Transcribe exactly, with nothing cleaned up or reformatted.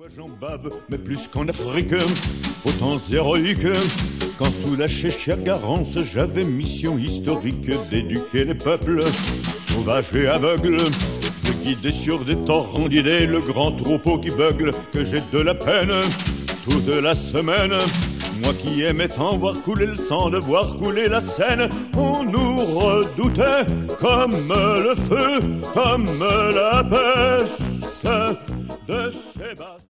J'en bave, mais plus qu'en Afrique, aux temps héroïques, quand sous la chéchia Garance, j'avais mission historique d'éduquer les peuples sauvages et aveugles, de guider sur des torrents d'idées le grand troupeau qui beugle, que j'ai de la peine toute la semaine. Moi qui aimais tant voir couler le sang, de voir couler la Seine, on nous redoutait comme le feu, comme la peste de Sébastien.